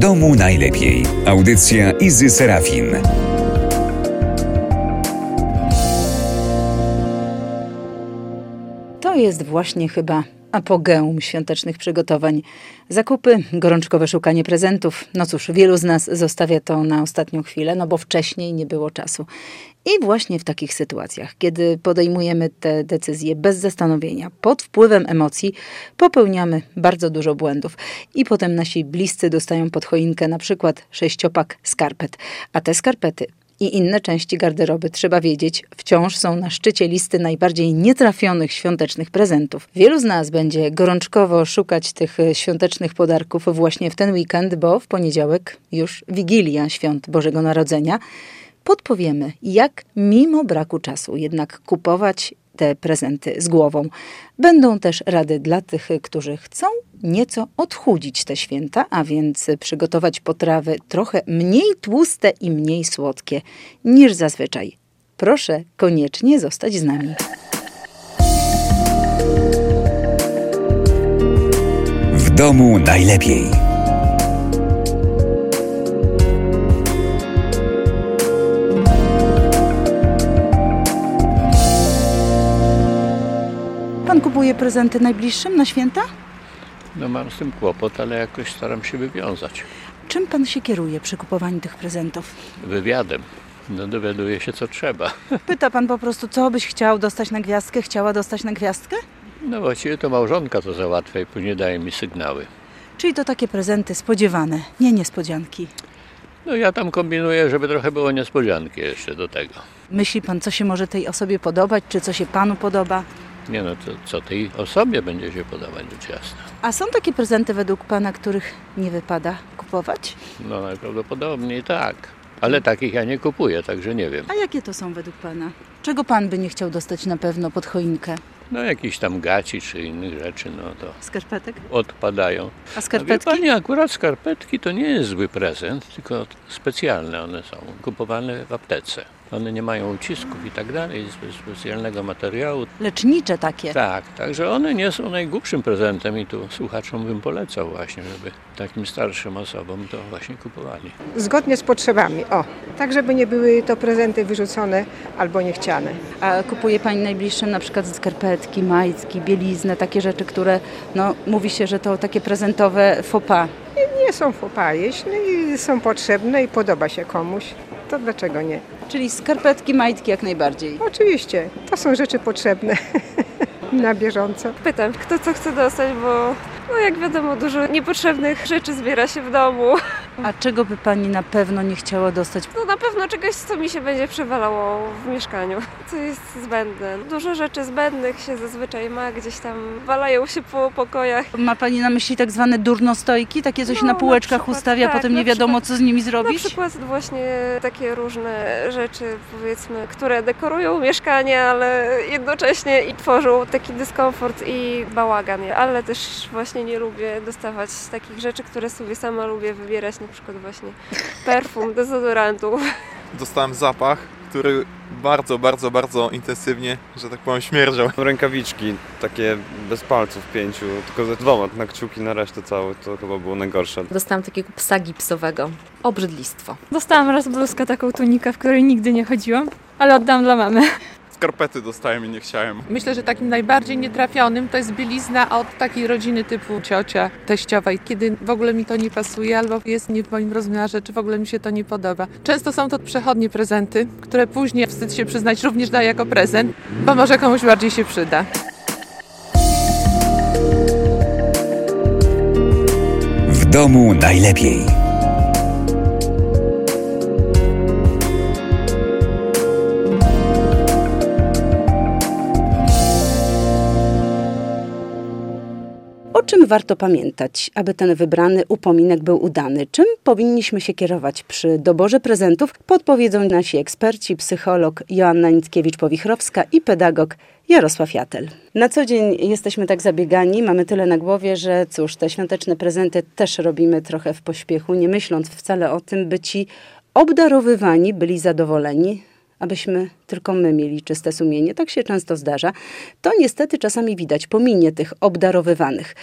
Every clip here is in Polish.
domu najlepiej. Audycja Izy Serafin. To jest właśnie chyba apogeum świątecznych przygotowań. Zakupy, gorączkowe szukanie prezentów. No cóż, wielu z nas zostawia to na ostatnią chwilę, no bo wcześniej nie było czasu. I właśnie w takich sytuacjach, kiedy podejmujemy te decyzje bez zastanowienia, pod wpływem emocji, popełniamy bardzo dużo błędów. I potem nasi bliscy dostają pod choinkę na przykład 6-pak skarpet. A te skarpety i inne części garderoby, trzeba wiedzieć, wciąż są na szczycie listy najbardziej nietrafionych świątecznych prezentów. Wielu z nas będzie gorączkowo szukać tych świątecznych podarków właśnie w ten weekend, bo w poniedziałek już Wigilia Świąt Bożego Narodzenia. Podpowiemy, jak mimo braku czasu jednak kupować te prezenty z głową. Będą też rady dla tych, którzy chcą nieco odchudzić te święta, a więc przygotować potrawy trochę mniej tłuste i mniej słodkie niż zazwyczaj. Proszę koniecznie zostać z nami. W domu najlepiej. Pan kupuje prezenty najbliższym na święta? No mam z tym kłopot, ale jakoś staram się wywiązać. Czym pan się kieruje przy kupowaniu tych prezentów? Wywiadem. No dowiaduję się, co trzeba. Pyta pan po prostu, co byś chciał dostać na gwiazdkę, chciała dostać na gwiazdkę? No właściwie to małżonka to załatwia i później daje mi sygnały. Czyli to takie prezenty spodziewane, nie niespodzianki. No ja tam kombinuję, żeby trochę było niespodzianki jeszcze do tego. Myśli pan, co się może tej osobie podobać, czy co się panu podoba? Nie no, to co tej osobie będzie się podobać, rzecz jasna. A są takie prezenty według pana, których nie wypada kupować? No najprawdopodobniej tak. Ale takich ja nie kupuję, także nie wiem. A jakie to są według pana? Czego pan by nie chciał dostać na pewno pod choinkę? No jakichś tam gaci czy innych rzeczy, no to Skarpetek? odpadają. A skarpetki? A wie pani, akurat skarpetki to nie jest zły prezent, tylko specjalne one są, kupowane w aptece. One nie mają ucisków i tak dalej, z specjalnego materiału. Lecznicze takie. Tak, także one nie są najgłupszym prezentem i tu słuchaczom bym polecał właśnie, żeby takim starszym osobom to właśnie kupowali. Zgodnie z potrzebami, tak żeby nie były to prezenty wyrzucone albo niechciane. A kupuje pani najbliższym na przykład skarpetki, majtki, bieliznę, takie rzeczy, które mówi się, że to takie prezentowe faux pas. Nie są faux pas, jeśli są potrzebne i podoba się komuś, to dlaczego nie? Czyli skarpetki, majtki jak najbardziej. Oczywiście, to są rzeczy potrzebne na bieżąco. Pytam, kto co chce dostać, bo jak wiadomo, dużo niepotrzebnych rzeczy zbiera się w domu. A czego by pani na pewno nie chciała dostać? No na pewno czegoś, co mi się będzie przewalało w mieszkaniu, co jest zbędne. Dużo rzeczy zbędnych się zazwyczaj ma, gdzieś tam walają się po pokojach. Ma pani na myśli tak zwane durnostojki? Takie coś na półeczkach na przykład, ustawia, tak, potem nie wiadomo, co z nimi zrobić? Na przykład właśnie takie różne rzeczy, powiedzmy, które dekorują mieszkanie, ale jednocześnie i tworzą taki dyskomfort i bałagan. Ale też właśnie nie lubię dostawać takich rzeczy, które sobie sama lubię wybierać, na przykład właśnie perfum, dezodorantów. Dostałem zapach, który bardzo, bardzo, bardzo intensywnie, że tak powiem, śmierdział. Rękawiczki, takie bez palców 5, tylko ze 2 na kciuki, na resztę całe, to chyba było najgorsze. Dostałam takiego psa gipsowego. Obrzydlistwo. Dostałam raz bluzkę, taką tunikę, w której nigdy nie chodziłam, ale oddam dla mamy. Skarpety dostałem i nie chciałem. Myślę, że takim najbardziej nietrafionym to jest bielizna od takiej rodziny typu ciocia, teściowej, kiedy w ogóle mi to nie pasuje albo jest nie w moim rozmiarze, czy w ogóle mi się to nie podoba. Często są to przechodnie prezenty, które później, wstyd się przyznać, również daję jako prezent, bo może komuś bardziej się przyda. W domu najlepiej. O czym warto pamiętać, aby ten wybrany upominek był udany? Czym powinniśmy się kierować przy doborze prezentów? Podpowiedzą nasi eksperci, psycholog Joanna Nickiewicz-Powichrowska i pedagog Jarosław Jatel. Na co dzień jesteśmy tak zabiegani, mamy tyle na głowie, że cóż, te świąteczne prezenty też robimy trochę w pośpiechu, nie myśląc wcale o tym, by ci obdarowywani byli zadowoleni, abyśmy tylko my mieli czyste sumienie. Tak się często zdarza. To niestety czasami widać po minie tych obdarowywanych.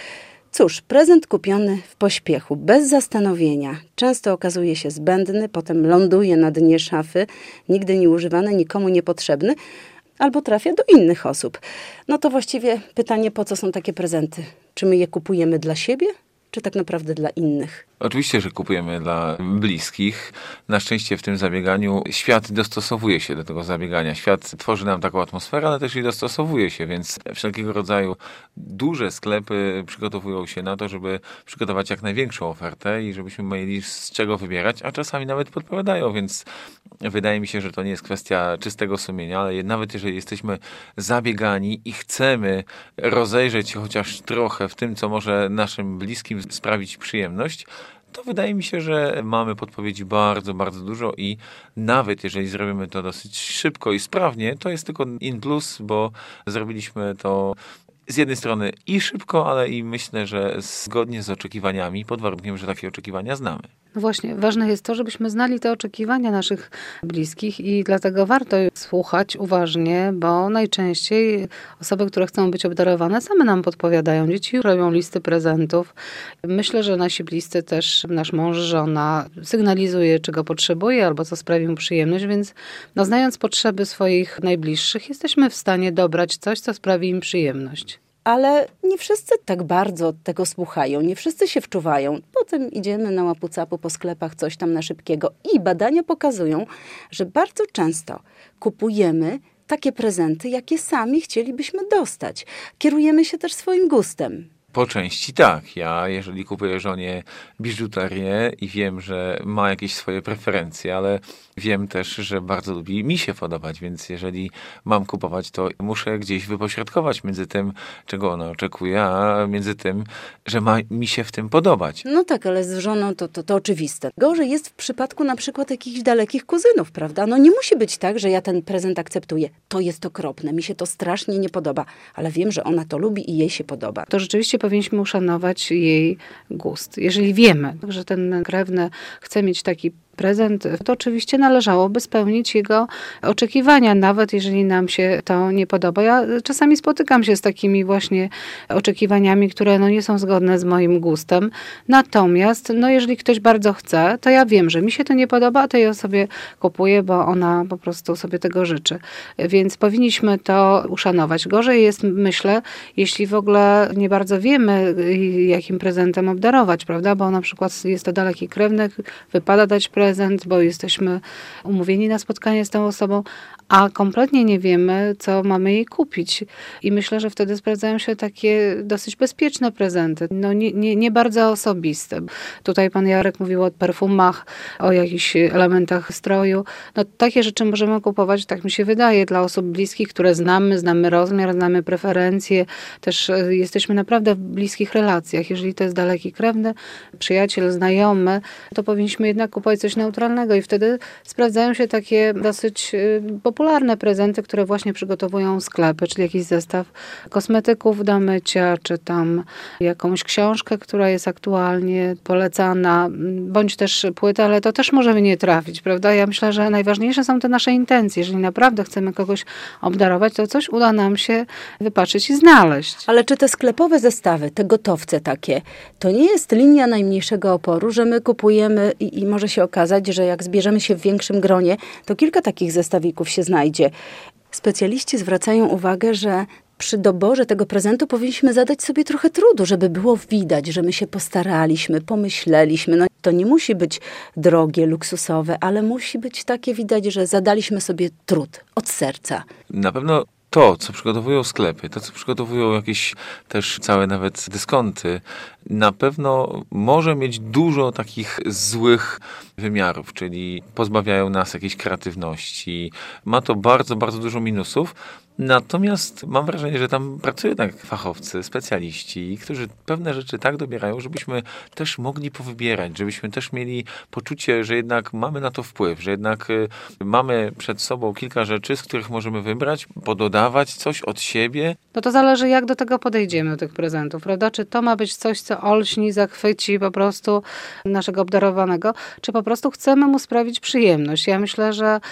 Cóż, prezent kupiony w pośpiechu, bez zastanowienia, często okazuje się zbędny, potem ląduje na dnie szafy, nigdy nie używany, nikomu niepotrzebny, albo trafia do innych osób. No to właściwie pytanie, po co są takie prezenty? Czy my je kupujemy dla siebie, czy tak naprawdę dla innych? Oczywiście, że kupujemy dla bliskich. Na szczęście w tym zabieganiu świat dostosowuje się do tego zabiegania. Świat tworzy nam taką atmosferę, ale też i dostosowuje się, więc wszelkiego rodzaju duże sklepy przygotowują się na to, żeby przygotować jak największą ofertę i żebyśmy mieli z czego wybierać, a czasami nawet podpowiadają, więc wydaje mi się, że to nie jest kwestia czystego sumienia, ale nawet jeżeli jesteśmy zabiegani i chcemy rozejrzeć się chociaż trochę w tym, co może naszym bliskim sprawić przyjemność, to wydaje mi się, że mamy podpowiedzi bardzo, bardzo dużo i nawet jeżeli zrobimy to dosyć szybko i sprawnie, to jest tylko in plus, bo zrobiliśmy to z jednej strony i szybko, ale i myślę, że zgodnie z oczekiwaniami, pod warunkiem, że takie oczekiwania znamy. No właśnie, ważne jest to, żebyśmy znali te oczekiwania naszych bliskich i dlatego warto słuchać uważnie, bo najczęściej osoby, które chcą być obdarowane, same nam podpowiadają. Dzieci robią listy prezentów. Myślę, że nasi bliscy też, nasz mąż, żona sygnalizuje, czego potrzebuje albo co sprawi mu przyjemność, więc znając potrzeby swoich najbliższych, jesteśmy w stanie dobrać coś, co sprawi im przyjemność. Ale nie wszyscy tak bardzo tego słuchają, nie wszyscy się wczuwają. Potem idziemy na łapu-capu po sklepach, coś tam na szybkiego. I badania pokazują, że bardzo często kupujemy takie prezenty, jakie sami chcielibyśmy dostać. Kierujemy się też swoim gustem. Po części tak. Ja, jeżeli kupuję żonie biżuterię i wiem, że ma jakieś swoje preferencje, ale wiem też, że bardzo lubi mi się podobać, więc jeżeli mam kupować, to muszę gdzieś wypośrodkować między tym, czego ona oczekuje, a między tym, że ma mi się w tym podobać. No tak, ale z żoną to oczywiste. Gorzej jest w przypadku na przykład jakichś dalekich kuzynów, prawda? No nie musi być tak, że ja ten prezent akceptuję. To jest okropne, mi się to strasznie nie podoba, ale wiem, że ona to lubi i jej się podoba. To rzeczywiście powinniśmy uszanować jej gust. Jeżeli wiemy, że ten krewny chce mieć taki prezent, to oczywiście należałoby spełnić jego oczekiwania, nawet jeżeli nam się to nie podoba. Ja czasami spotykam się z takimi właśnie oczekiwaniami, które nie są zgodne z moim gustem. Natomiast jeżeli ktoś bardzo chce, to ja wiem, że mi się to nie podoba, a tej osobie kupuję, bo ona po prostu sobie tego życzy. Więc powinniśmy to uszanować. Gorzej jest, myślę, jeśli w ogóle nie bardzo wiemy, jakim prezentem obdarować, prawda? Bo na przykład jest to daleki krewny, wypada dać prezent, bo jesteśmy umówieni na spotkanie z tą osobą, a kompletnie nie wiemy, co mamy jej kupić. I myślę, że wtedy sprawdzają się takie dosyć bezpieczne prezenty, nie bardzo osobiste. Tutaj pan Jarek mówił o perfumach, o jakichś elementach stroju. Takie rzeczy możemy kupować, tak mi się wydaje, dla osób bliskich, które znamy rozmiar, znamy preferencje. Też jesteśmy naprawdę w bliskich relacjach. Jeżeli to jest daleki krewny, przyjaciel, znajomy, to powinniśmy jednak kupować coś neutralnego i wtedy sprawdzają się takie dosyć popularne prezenty, które właśnie przygotowują sklepy, czyli jakiś zestaw kosmetyków do mycia, czy tam jakąś książkę, która jest aktualnie polecana, bądź też płytę, ale to też możemy nie trafić, prawda? Ja myślę, że najważniejsze są te nasze intencje. Jeżeli naprawdę chcemy kogoś obdarować, to coś uda nam się wypatrzyć i znaleźć. Ale czy te sklepowe zestawy, te gotowce takie, to nie jest linia najmniejszego oporu, że my kupujemy i może się okazać, że jak zbierzemy się w większym gronie, to kilka takich zestawików się znajdzie. Specjaliści zwracają uwagę, że przy doborze tego prezentu powinniśmy zadać sobie trochę trudu, żeby było widać, że my się postaraliśmy, pomyśleliśmy. To nie musi być drogie, luksusowe, ale musi być takie widać, że zadaliśmy sobie trud od serca. Na pewno to, co przygotowują sklepy, to, co przygotowują jakieś też całe nawet dyskonty, na pewno może mieć dużo takich złych wymiarów, czyli pozbawiają nas jakiejś kreatywności. Ma to bardzo, bardzo dużo minusów. Natomiast mam wrażenie, że tam pracują tak fachowcy, specjaliści, którzy pewne rzeczy tak dobierają, żebyśmy też mogli powybierać, żebyśmy też mieli poczucie, że jednak mamy na to wpływ, że jednak mamy przed sobą kilka rzeczy, z których możemy wybrać, pododawać coś od siebie. To zależy, jak do tego podejdziemy, do tych prezentów, prawda? Czy to ma być coś, co olśni, zachwyci po prostu naszego obdarowanego, czy po prostu chcemy mu sprawić przyjemność. Ja myślę, że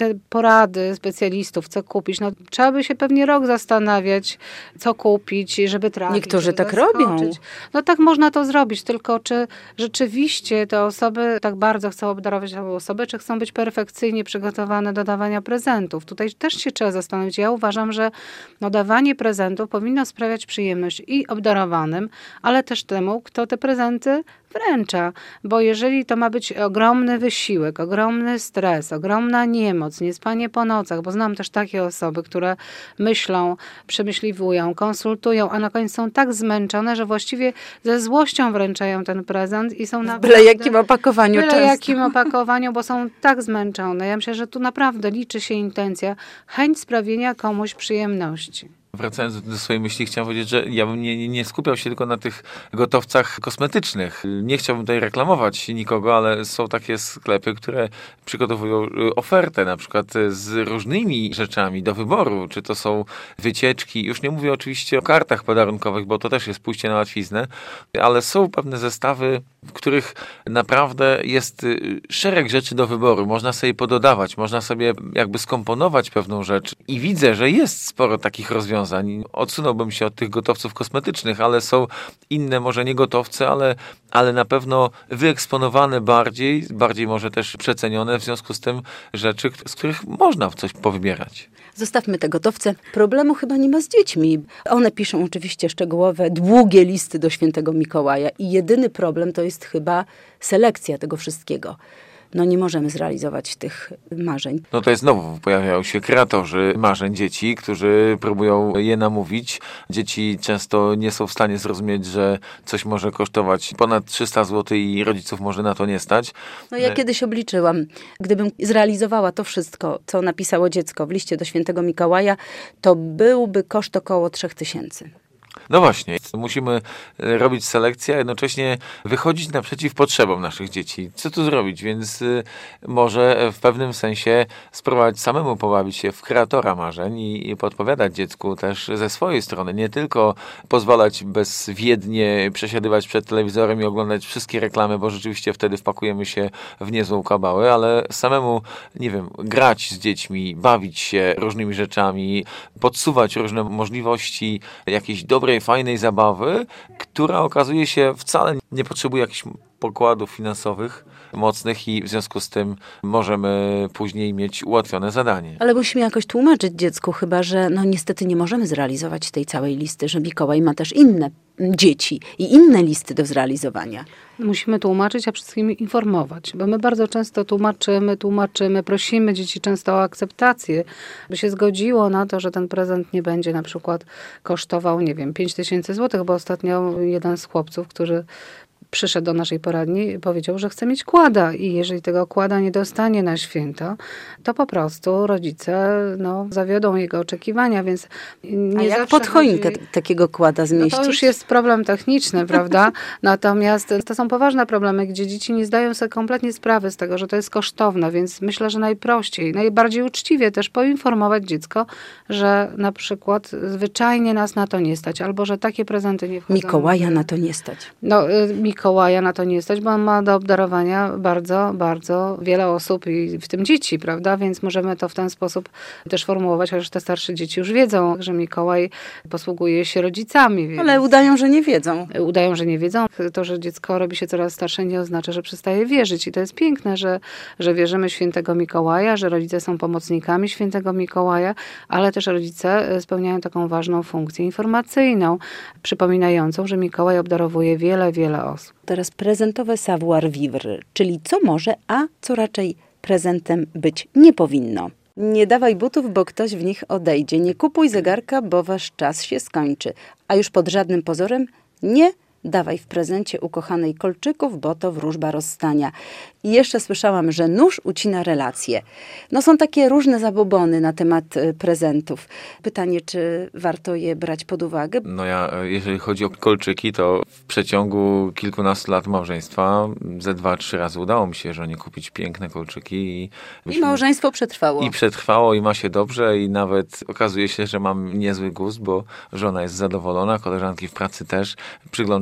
te porady specjalistów, co kupić, no trzeba by się pewnie rok zastanawiać, co kupić, żeby trafić. Niektórzy tak robią. No tak można to zrobić, tylko czy rzeczywiście te osoby tak bardzo chcą obdarować tę osobę, czy chcą być perfekcyjnie przygotowane do dawania prezentów. Tutaj też się trzeba zastanowić. Ja uważam, że dawanie prezentów powinno sprawiać przyjemność i obdarowanym, ale też temu, kto te prezenty wręcza, bo jeżeli to ma być ogromny wysiłek, ogromny stres, ogromna niemoc, niespanie po nocach, bo znam też takie osoby, które myślą, przemyśliwują, konsultują, a na końcu są tak zmęczone, że właściwie ze złością wręczają ten prezent i są naprawdę... Byle jakim opakowaniu Byle jakim opakowaniu, bo są tak zmęczone. Ja myślę, że tu naprawdę liczy się intencja, chęć sprawienia komuś przyjemności. Wracając do swojej myśli, chciałem powiedzieć, że ja bym nie skupiał się tylko na tych gotowcach kosmetycznych. Nie chciałbym tutaj reklamować nikogo, ale są takie sklepy, które przygotowują ofertę na przykład z różnymi rzeczami do wyboru. Czy to są wycieczki, już nie mówię oczywiście o kartach podarunkowych, bo to też jest pójście na łatwiznę, ale są pewne zestawy, w których naprawdę jest szereg rzeczy do wyboru. Można sobie pododawać, można sobie jakby skomponować pewną rzecz i widzę, że jest sporo takich rozwiązań. Odsunąłbym się od tych gotowców kosmetycznych, ale są inne, może nie gotowce, ale na pewno wyeksponowane bardziej może też przecenione, w związku z tym rzeczy, z których można coś powybierać. Zostawmy te gotowce. Problemu chyba nie ma z dziećmi. One piszą oczywiście szczegółowe, długie listy do świętego Mikołaja i jedyny problem to jest chyba selekcja tego wszystkiego. No nie możemy zrealizować tych marzeń. No to jest znowu pojawiają się kreatorzy marzeń dzieci, którzy próbują je namówić. Dzieci często nie są w stanie zrozumieć, że coś może kosztować ponad 300 zł i rodziców może na to nie stać. No ja kiedyś obliczyłam, gdybym zrealizowała to wszystko, co napisało dziecko w liście do świętego Mikołaja, to byłby koszt około 3000. No właśnie, musimy robić selekcję, a jednocześnie wychodzić naprzeciw potrzebom naszych dzieci. Co tu zrobić? Więc może w pewnym sensie spróbować samemu pobawić się w kreatora marzeń i podpowiadać dziecku też ze swojej strony. Nie tylko pozwalać bezwiednie przesiadywać przed telewizorem i oglądać wszystkie reklamy, bo rzeczywiście wtedy wpakujemy się w niezłą kabałę, ale samemu, nie wiem, grać z dziećmi, bawić się różnymi rzeczami, podsuwać różne możliwości jakiejś dobrej, fajnej zabawy, która okazuje się wcale nie potrzebuje jakichś pokładów finansowych mocnych i w związku z tym możemy później mieć ułatwione zadanie. Ale musimy jakoś tłumaczyć dziecku chyba, że no niestety nie możemy zrealizować tej całej listy, że Mikołaj ma też inne dzieci i inne listy do zrealizowania. Musimy tłumaczyć, a przede wszystkim informować, bo my bardzo często tłumaczymy, prosimy dzieci często o akceptację, by się zgodziło na to, że ten prezent nie będzie na przykład kosztował, 5000 zł, bo ostatnio jeden z chłopców, który przyszedł do naszej poradni, powiedział, że chce mieć kłada i jeżeli tego kłada nie dostanie na święto, to po prostu rodzice zawiodą jego oczekiwania, więc nie jak pod choinkę takiego kłada zmieścić? No to już jest problem techniczny, prawda? Natomiast to są poważne problemy, gdzie dzieci nie zdają sobie kompletnie sprawy z tego, że to jest kosztowne, więc myślę, że najprościej, najbardziej uczciwie też poinformować dziecko, że na przykład zwyczajnie nas na to nie stać, albo że takie prezenty nie wchodzą. Mikołaja na to nie stać. Mikołaja na to nie stać, bo on ma do obdarowania bardzo, bardzo wiele osób i w tym dzieci, prawda? Więc możemy to w ten sposób też formułować, chociaż te starsze dzieci już wiedzą, że Mikołaj posługuje się rodzicami. Więc... Ale udają, że nie wiedzą. Udają, że nie wiedzą. To, że dziecko robi się coraz starsze, nie oznacza, że przestaje wierzyć. I to jest piękne, że wierzymy w świętego Mikołaja, że rodzice są pomocnikami świętego Mikołaja, ale też rodzice spełniają taką ważną funkcję informacyjną, przypominającą, że Mikołaj obdarowuje wiele, wiele osób. Teraz prezentowe savoir-vivre, czyli co może, a co raczej prezentem być nie powinno. Nie dawaj butów, bo ktoś w nich odejdzie. Nie kupuj zegarka, bo wasz czas się skończy. A już pod żadnym pozorem nie dawaj w prezencie ukochanej kolczyków, bo to wróżba rozstania. I jeszcze słyszałam, że nóż ucina relacje. No są takie różne zabobony na temat prezentów. Pytanie, czy warto je brać pod uwagę? No jeżeli chodzi o kolczyki, to w przeciągu kilkunastu lat małżeństwa ze 2-3 razy udało mi się żonie kupić piękne kolczyki. I małżeństwo przetrwało. I przetrwało i ma się dobrze i nawet okazuje się, że mam niezły gust, bo żona jest zadowolona, koleżanki w pracy też przyglądają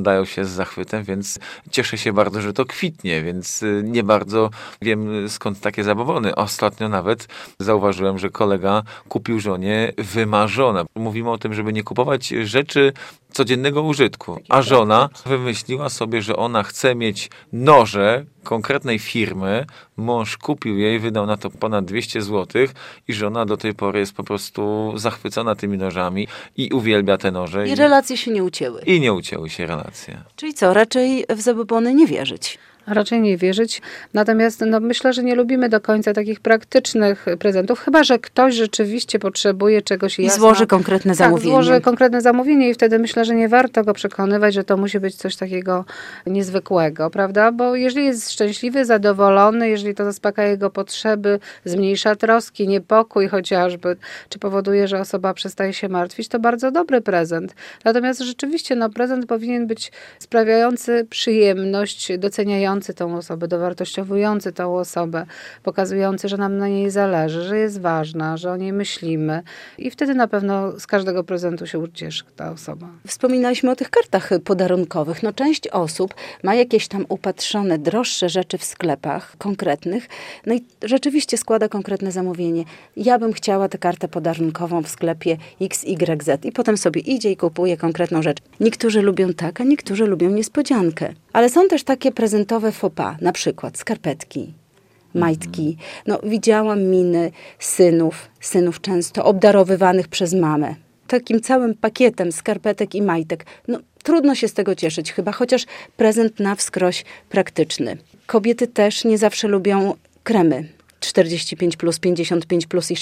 oglądają się z zachwytem, więc cieszę się bardzo, że to kwitnie, więc nie bardzo wiem, skąd takie zabobony. Ostatnio nawet zauważyłem, że kolega kupił żonie wymarzone. Mówimy o tym, żeby nie kupować rzeczy codziennego użytku, a żona wymyśliła sobie, że ona chce mieć noże konkretnej firmy, mąż kupił jej, wydał na to ponad 200 zł i żona do tej pory jest po prostu zachwycona tymi nożami i uwielbia te noże. I relacje się nie ucięły. I nie ucięły się relacje. Czyli co, raczej w zabobony nie wierzyć? Raczej nie wierzyć. Natomiast myślę, że nie lubimy do końca takich praktycznych prezentów, chyba że ktoś rzeczywiście potrzebuje czegoś i złoży konkretne zamówienie. Tak, złoży konkretne zamówienie i wtedy myślę, że nie warto go przekonywać, że to musi być coś takiego niezwykłego, prawda? Bo jeżeli jest szczęśliwy, zadowolony, jeżeli to zaspokaja jego potrzeby, zmniejsza troski, niepokój chociażby, czy powoduje, że osoba przestaje się martwić, to bardzo dobry prezent. Natomiast rzeczywiście prezent powinien być sprawiający przyjemność, doceniający tą osobę, dowartościowujący tą osobę, pokazujący, że nam na niej zależy, że jest ważna, że o niej myślimy i wtedy na pewno z każdego prezentu się ucieszy ta osoba. Wspominaliśmy o tych kartach podarunkowych. Część osób ma jakieś tam upatrzone, droższe rzeczy w sklepach konkretnych, i rzeczywiście składa konkretne zamówienie. Ja bym chciała tę kartę podarunkową w sklepie XYZ i potem sobie idzie i kupuje konkretną rzecz. Niektórzy lubią tak, a niektórzy lubią niespodziankę. Ale są też takie prezentowe faux pas, na przykład skarpetki, majtki. Widziałam miny synów często obdarowywanych przez mamę. Takim całym pakietem skarpetek i majtek. Trudno się z tego cieszyć chyba, chociaż prezent na wskroś praktyczny. Kobiety też nie zawsze lubią kremy. 45+, 55+ i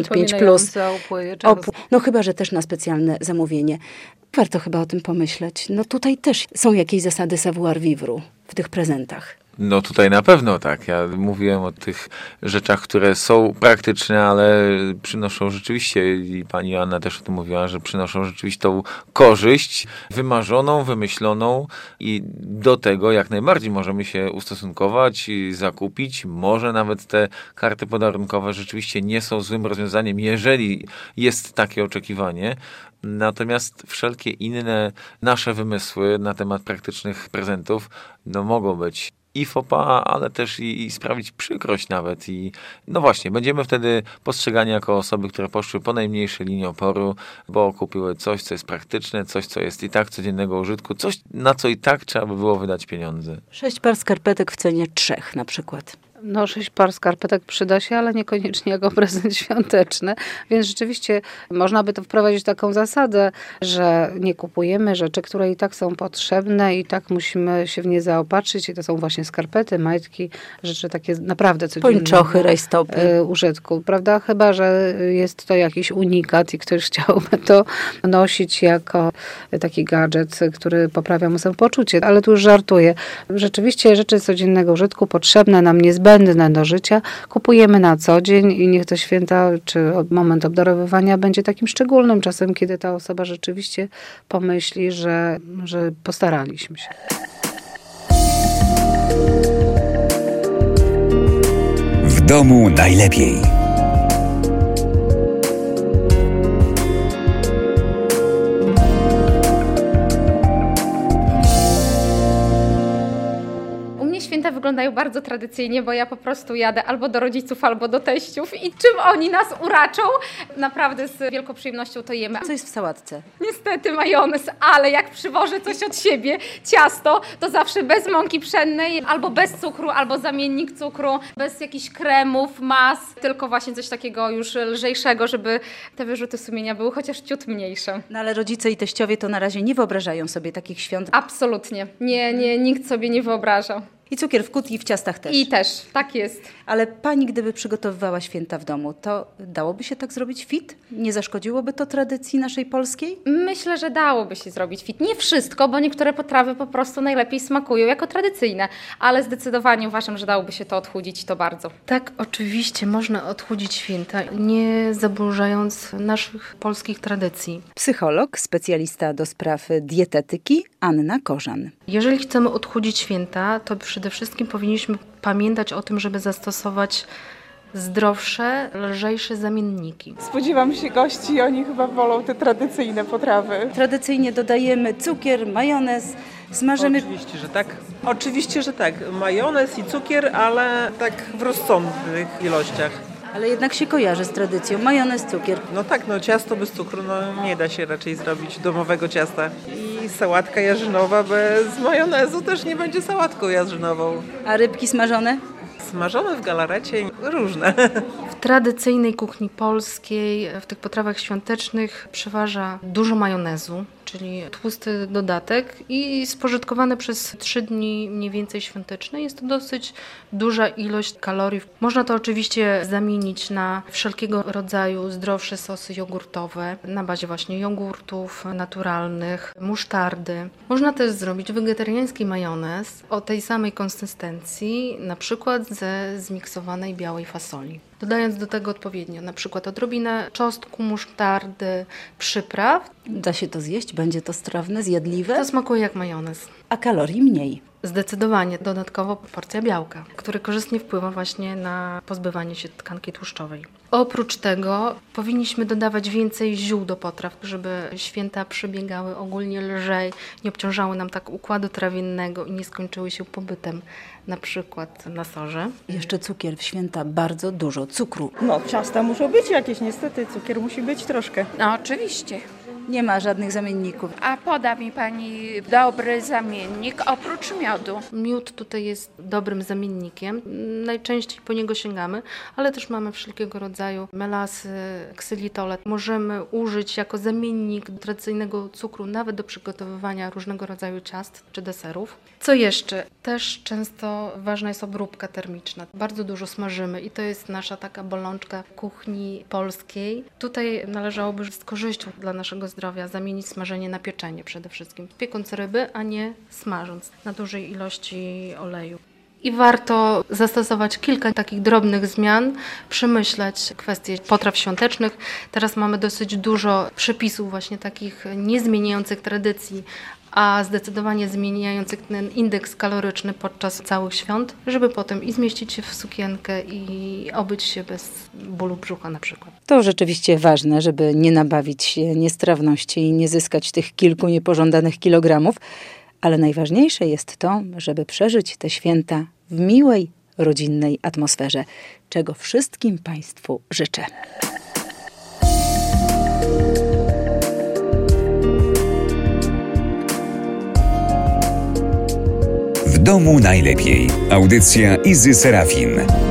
65+. Chyba, że też na specjalne zamówienie. Warto chyba o tym pomyśleć. Tutaj też są jakieś zasady savoir-vivre w tych prezentach. Tutaj na pewno tak. Ja mówiłem o tych rzeczach, które są praktyczne, ale przynoszą rzeczywiście, i pani Joanna też o tym mówiła, że przynoszą rzeczywiście tą korzyść wymarzoną, wymyśloną i do tego jak najbardziej możemy się ustosunkować i zakupić. Może nawet te karty podarunkowe rzeczywiście nie są złym rozwiązaniem, jeżeli jest takie oczekiwanie. Natomiast wszelkie inne nasze wymysły na temat praktycznych prezentów mogą być i faux pas, ale też i sprawić przykrość nawet. I właśnie, będziemy wtedy postrzegani jako osoby, które poszły po najmniejszej linii oporu, bo kupiły coś, co jest praktyczne, coś, co jest i tak codziennego użytku, coś, na co i tak trzeba by było wydać pieniądze. 6 par skarpetek w cenie 3 na przykład. 6 par skarpetek przyda się, ale niekoniecznie jako prezent świąteczny. Więc rzeczywiście można by to wprowadzić taką zasadę, że nie kupujemy rzeczy, które i tak są potrzebne i tak musimy się w nie zaopatrzyć. I to są właśnie skarpety, majtki, rzeczy takie naprawdę codzienne. Pończochy, rajstopy. Użytku, prawda? Chyba że jest to jakiś unikat i ktoś chciałby to nosić jako taki gadżet, który poprawia mu samopoczucie. Ale tu już żartuję. Rzeczywiście rzeczy codziennego użytku potrzebne nam niezbędne do życia, kupujemy na co dzień i niech to święta, czy moment obdarowywania będzie takim szczególnym czasem, kiedy ta osoba rzeczywiście pomyśli, że postaraliśmy się. W domu najlepiej. Święta wyglądają bardzo tradycyjnie, bo ja po prostu jadę albo do rodziców, albo do teściów i czym oni nas uraczą, naprawdę z wielką przyjemnością to jemy. Co jest w sałatce? Niestety majonez, ale jak przywożę coś od siebie, ciasto, to zawsze bez mąki pszennej, albo bez cukru, albo zamiennik cukru, bez jakichś kremów, mas, tylko właśnie coś takiego już lżejszego, żeby te wyrzuty sumienia były chociaż ciut mniejsze. Ale rodzice i teściowie to na razie nie wyobrażają sobie takich świąt? Absolutnie. Nie, nikt sobie nie wyobraża. I cukier w kut i w ciastach też. I też, tak jest. Ale pani, gdyby przygotowywała święta w domu, to dałoby się tak zrobić fit? Nie zaszkodziłoby to tradycji naszej polskiej? Myślę, że dałoby się zrobić fit. Nie wszystko, bo niektóre potrawy po prostu najlepiej smakują jako tradycyjne, ale zdecydowanie uważam, że dałoby się to odchudzić, to bardzo. Tak, oczywiście można odchudzić święta, nie zaburzając naszych polskich tradycji. Psycholog, specjalista do spraw dietetyki Anna Korzan. Jeżeli chcemy odchudzić święta, to przede wszystkim powinniśmy pamiętać o tym, żeby zastosować zdrowsze, lżejsze zamienniki. Spodziewam się gości i oni chyba wolą te tradycyjne potrawy. Tradycyjnie dodajemy cukier, majonez, Smażymy... Oczywiście, że tak. Oczywiście, że tak. Majonez i cukier, ale tak w rozsądnych ilościach. Ale jednak się kojarzy z tradycją. Majonez, cukier. No tak, ciasto bez cukru nie da się raczej zrobić domowego ciasta. I sałatka jarzynowa bez majonezu też nie będzie sałatką jarzynową. A rybki smażone? Smażone w galarecie różne. W tradycyjnej kuchni polskiej, w tych potrawach świątecznych przeważa dużo majonezu, czyli tłusty dodatek i spożytkowane przez 3 dni mniej więcej świąteczne. Jest to dosyć duża ilość kalorii. Można to oczywiście zamienić na wszelkiego rodzaju zdrowsze sosy jogurtowe na bazie właśnie jogurtów naturalnych, musztardy. Można też zrobić wegetariański majonez o tej samej konsystencji, na przykład ze zmiksowanej białej fasoli. Dodając do tego odpowiednio na przykład odrobinę czosnku, musztardy, przypraw. Da się to zjeść? Będzie to strawne, zjadliwe? To smakuje jak majonez. A kalorii mniej. Zdecydowanie. Dodatkowo porcja białka, który korzystnie wpływa właśnie na pozbywanie się tkanki tłuszczowej. Oprócz tego powinniśmy dodawać więcej ziół do potraw, żeby święta przebiegały ogólnie lżej, nie obciążały nam tak układu trawiennego i nie skończyły się pobytem na przykład na sorze. Jeszcze cukier w święta, bardzo dużo cukru. Ciasta muszą być jakieś, niestety cukier musi być troszkę. No oczywiście. Nie ma żadnych zamienników. A poda mi Pani dobry zamiennik oprócz miodu. Miód tutaj jest dobrym zamiennikiem. Najczęściej po niego sięgamy, ale też mamy wszelkiego rodzaju melasy, ksylitole. Możemy użyć jako zamiennik tradycyjnego cukru nawet do przygotowywania różnego rodzaju ciast czy deserów. Co jeszcze? Też często ważna jest obróbka termiczna. Bardzo dużo smażymy i to jest nasza taka bolączka kuchni polskiej. Tutaj należałoby z korzyścią dla naszego zdrowia zamienić smażenie na pieczenie przede wszystkim. Piekąc ryby, a nie smażąc na dużej ilości oleju. I warto zastosować kilka takich drobnych zmian, przemyśleć kwestie potraw świątecznych. Teraz mamy dosyć dużo przepisów właśnie takich niezmieniających tradycji, a zdecydowanie zmieniających ten indeks kaloryczny podczas całych świąt, żeby potem i zmieścić się w sukienkę i obyć się bez bólu brzucha na przykład. To rzeczywiście ważne, żeby nie nabawić się niestrawności i nie zyskać tych kilku niepożądanych kilogramów, ale najważniejsze jest to, żeby przeżyć te święta w miłej, rodzinnej atmosferze, czego wszystkim Państwu życzę. W domu najlepiej. Audycja Izy Serafin.